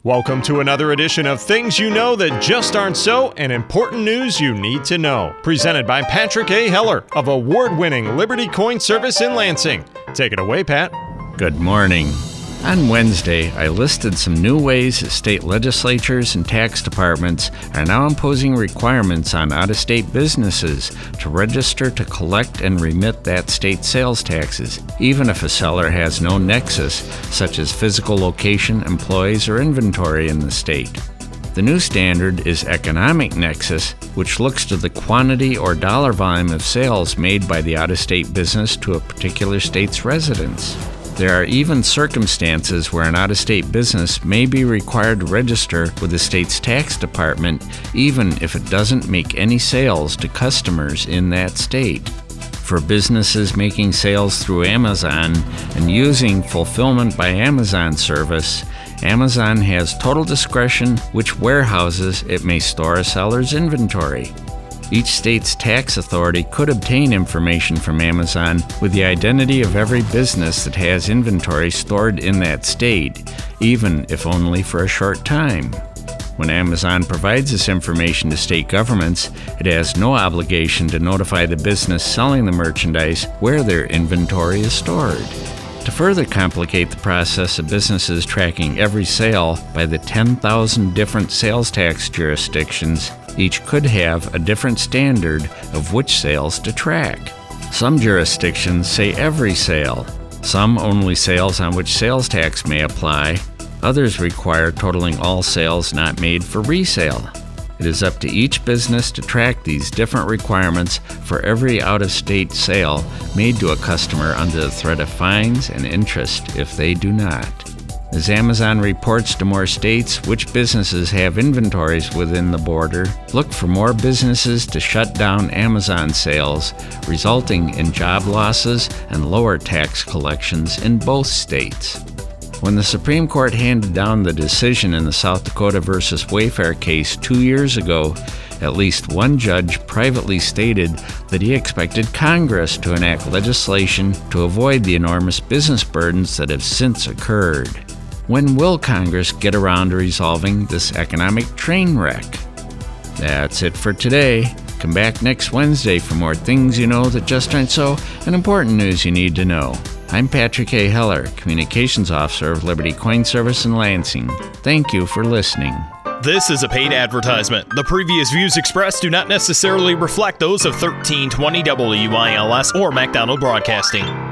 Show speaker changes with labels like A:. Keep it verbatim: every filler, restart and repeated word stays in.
A: Welcome to another edition of Things You Know That Just Aren't So and Important News You Need to Know. Presented by Patrick A. Heller of award-winning Liberty Coin Service in Lansing. Take it away, Pat.
B: Good morning. On Wednesday, I listed some new ways that state legislatures and tax departments are now imposing requirements on out-of-state businesses to register to collect and remit that state's sales taxes, even if a seller has no nexus, such as physical location, employees, or inventory in the state. The new standard is economic nexus, which looks to the quantity or dollar volume of sales made by the out-of-state business to a particular state's residents. There are even circumstances where an out-of-state business may be required to register with the state's tax department, even if it doesn't make any sales to customers in that state. For businesses making sales through Amazon and using Fulfillment by Amazon service, Amazon has total discretion which warehouses it may store a seller's inventory. Each state's tax authority could obtain information from Amazon with the identity of every business that has inventory stored in that state, even if only for a short time. When Amazon provides this information to state governments, it has no obligation to notify the business selling the merchandise where their inventory is stored. To further complicate the process of businesses tracking every sale by the ten thousand different sales tax jurisdictions, each could have a different standard of which sales to track. Some jurisdictions say every sale, some only sales on which sales tax may apply, others require totaling all sales not made for resale. It is up to each business to track these different requirements for every out-of-state sale made to a customer under the threat of fines and interest if they do not. As Amazon reports to more states which businesses have inventories within the border, look for more businesses to shut down Amazon sales, resulting in job losses and lower tax collections in both states. When the Supreme Court handed down the decision in the South Dakota versus Wayfair case two years ago, at least one judge privately stated that he expected Congress to enact legislation to avoid the enormous business burdens that have since occurred. When will Congress get around to resolving this economic train wreck? That's it for today. Come back next Wednesday for more Things You Know That Just Aren't So and important news you need to know. I'm Patrick A. Heller, Communications Officer of Liberty Coin Service in Lansing. Thank you for listening.
C: This is a paid advertisement. The previous views expressed do not necessarily reflect those of thirteen twenty W I L S or MacDonald Broadcasting.